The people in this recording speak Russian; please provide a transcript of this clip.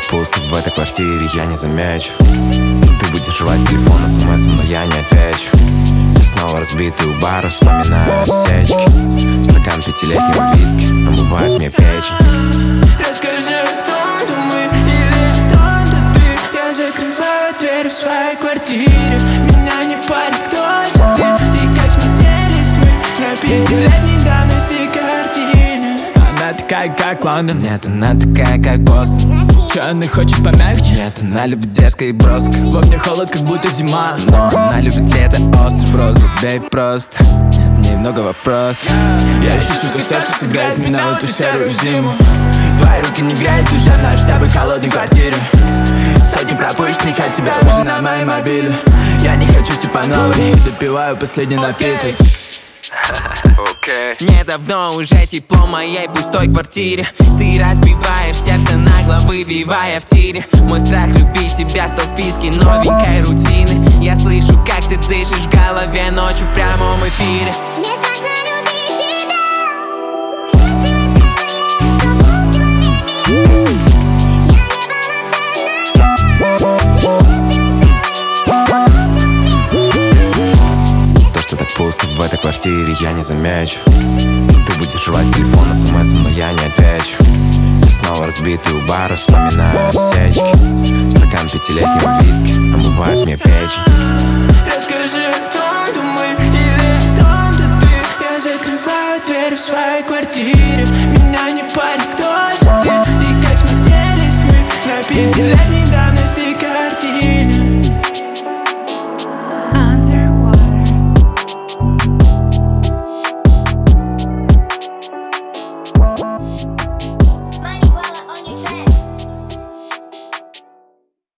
пусто в этой квартире, я не замечу. Ты будешь жевать телефон, смс, но я не отвечу. Я снова разбитый у бара, вспоминаю сечки. Стакан пятилетнего виски омывает мне печень. Расскажи, кто-то мы или кто-то ты. Я закрываю дверь в своей квартире. Меня не парит, кто же ты и как смотрелись мы на пятилетней давности картине. Она такая, как Лондон. Нет, она такая, как Бостон. Че, она хочет помягче? Нет, она любит дерзко и броско. Во мне холод, как будто зима. Но она любит лето, остров, розу, бей просто. Мне много вопросов. Я ищу, сука, то, что сыграет меня в эту серую зиму. Твои руки не греют уже в нашей с тобой холодной квартире. Сотни пропущенных от тебя уже на моей мобиле. Я не хочу все по новой, допиваю последний напиток. Недавно уже тепло в моей пустой квартире. Ты разбиваешь сердце нагло, выбивая в тире. Мой страх любить тебя стал в списке новенькой рутины. Я слышу, как ты дышишь в голове ночью в прямом эфире. Мне страшно любить тебя. То, что так пусто в этой квартире, я не замечу. Ты будешь жевать телефон, смс, но я не отвечу. Я снова разбитый у бара, вспоминаю сечки. Стакан пятилетнего виски омывает мне печень. Расскажи, кто-то мы или кто-то ты. Я закрываю дверь в своей квартире. Меня не парит, кто же ты и как смотрелись мы на пятилетней